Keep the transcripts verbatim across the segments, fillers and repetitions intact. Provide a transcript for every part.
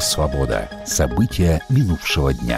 «Свобода». События минувшего дня.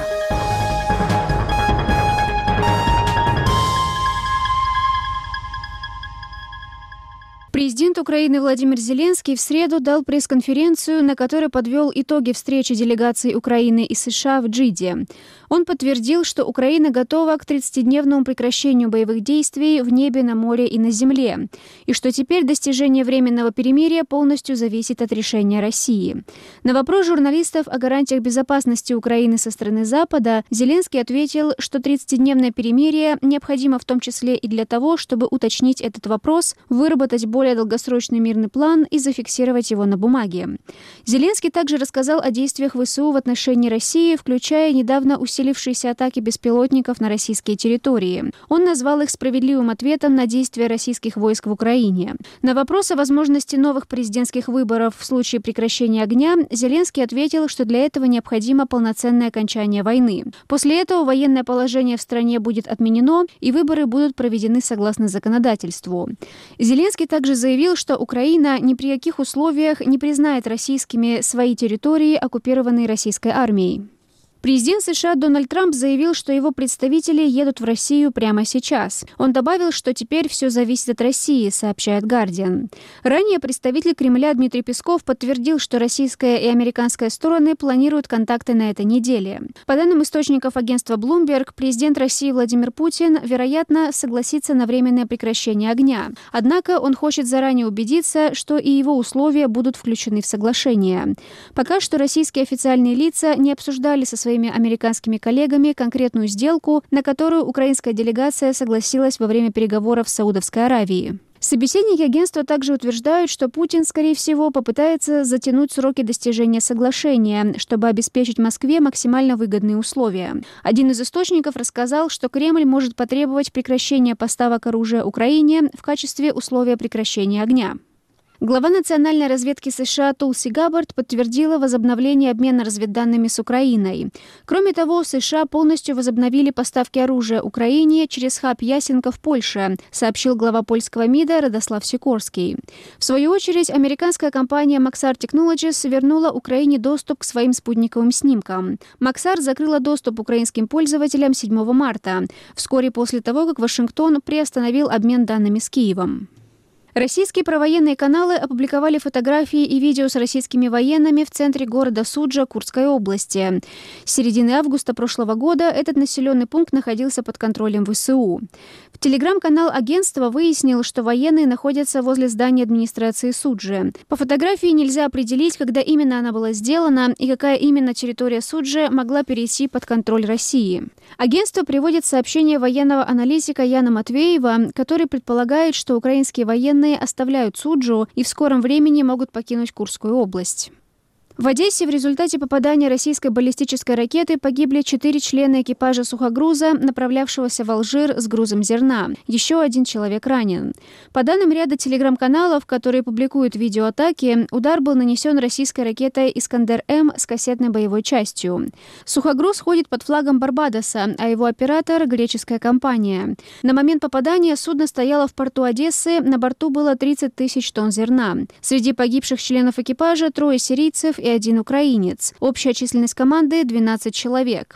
Президент Украины Владимир Зеленский в среду дал пресс-конференцию, на которой подвел итоги встречи делегаций Украины и США в Джиде. Он подтвердил, что Украина готова к тридцатидневному прекращению боевых действий в небе, на море и на земле, и что теперь достижение временного перемирия полностью зависит от решения России. На вопрос журналистов о гарантиях безопасности Украины со стороны Запада Зеленский ответил, что тридцатидневное перемирие необходимо в том числе и для того, чтобы уточнить этот вопрос, выработать более долгосрочный мирный план и зафиксировать его на бумаге. Зеленский также рассказал о действиях ВСУ в отношении России, включая недавно усилившиеся атаки беспилотников на российские территории. Он назвал их справедливым ответом на действия российских войск в Украине. На вопрос о возможности новых президентских выборов в случае прекращения огня Зеленский ответил, что для этого необходимо полноценное окончание войны. После этого военное положение в стране будет отменено, и выборы будут проведены согласно законодательству. Зеленский также заявил, что Украина ни при каких условиях не признает российскими свои территории, оккупированные российской армией. Президент США Дональд Трамп заявил, что его представители едут в Россию прямо сейчас. Он добавил, что теперь все зависит от России, сообщает Guardian. Ранее представитель Кремля Дмитрий Песков подтвердил, что российская и американская стороны планируют контакты на этой неделе. По данным источников агентства Bloomberg, президент России Владимир Путин, вероятно, согласится на временное прекращение огня. Однако он хочет заранее убедиться, что и его условия будут включены в соглашение. Пока что российские официальные лица не обсуждали со своими американскими коллегами конкретную сделку, на которую украинская делегация согласилась во время переговоров с Саудовской Аравией. Собеседники агентства также утверждают, что Путин, скорее всего, попытается затянуть сроки достижения соглашения, чтобы обеспечить Москве максимально выгодные условия. Один из источников рассказал, что Кремль может потребовать прекращения поставок оружия Украине в качестве условия прекращения огня. Глава национальной разведки США Тулси Габбард подтвердила возобновление обмена разведданными с Украиной. Кроме того, США полностью возобновили поставки оружия Украине через хаб Ясенко в Польше, сообщил глава польского МИДа Радослав Сикорский. В свою очередь, американская компания Maxar Technologies вернула Украине доступ к своим спутниковым снимкам. Maxar закрыла доступ украинским пользователям седьмого марта, вскоре после того, как Вашингтон приостановил обмен данными с Киевом. Российские провоенные каналы опубликовали фотографии и видео с российскими военными в центре города Суджа Курской области. С середины августа прошлого года этот населенный пункт находился под контролем ВСУ. В телеграм-канал агентства выяснил, что военные находятся возле здания администрации Суджи. По фотографии нельзя определить, когда именно она была сделана и какая именно территория Суджи могла перейти под контроль России. Агентство приводит сообщение военного аналитика Яна Матвеева, который предполагает, что украинские военные оставляют Суджу и в скором времени могут покинуть Курскую область. В Одессе в результате попадания российской баллистической ракеты погибли четыре члена экипажа сухогруза, направлявшегося в Алжир с грузом зерна. Еще один человек ранен. По данным ряда телеграм-каналов, которые публикуют видео атаки, удар был нанесен российской ракетой «Искандер-М» с кассетной боевой частью. Сухогруз ходит под флагом Барбадоса, а его оператор – греческая компания. На момент попадания судно стояло в порту Одессы, на борту было тридцать тысяч тонн зерна. Среди погибших членов экипажа трое сирийцев и один украинец. Общая численность команды – двенадцать человек.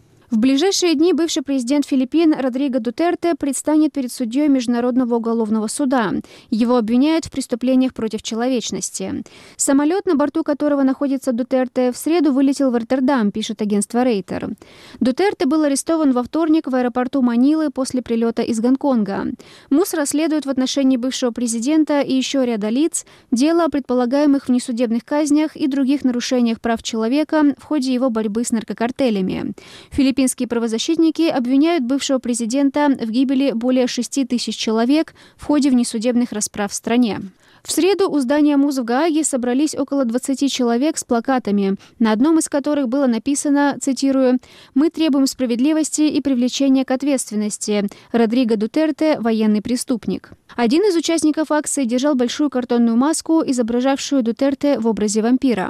В ближайшие дни бывший президент Филиппин Родриго Дутерте предстанет перед судьей Международного уголовного суда. Его обвиняют в преступлениях против человечности. Самолет, на борту которого находится Дутерте, в среду вылетел в Роттердам, пишет агентство Рейтер. Дутерте был арестован во вторник в аэропорту Манилы после прилета из Гонконга. МУС расследует в отношении бывшего президента и еще ряда лиц дело о предполагаемых внесудебных казнях и других нарушениях прав человека в ходе его борьбы с наркокартелями. Филиппинские правозащитники обвиняют бывшего президента в гибели более шести тысяч человек в ходе внесудебных расправ в стране. В среду у здания МУЗ в Гааге собрались около двадцати человек с плакатами, на одном из которых было написано, цитирую, «Мы требуем справедливости и привлечения к ответственности. Родриго Дутерте – военный преступник». Один из участников акции держал большую картонную маску, изображавшую Дутерте в образе вампира.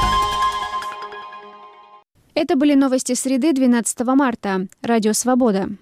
Это были новости среды двенадцатого марта. Радио «Свобода».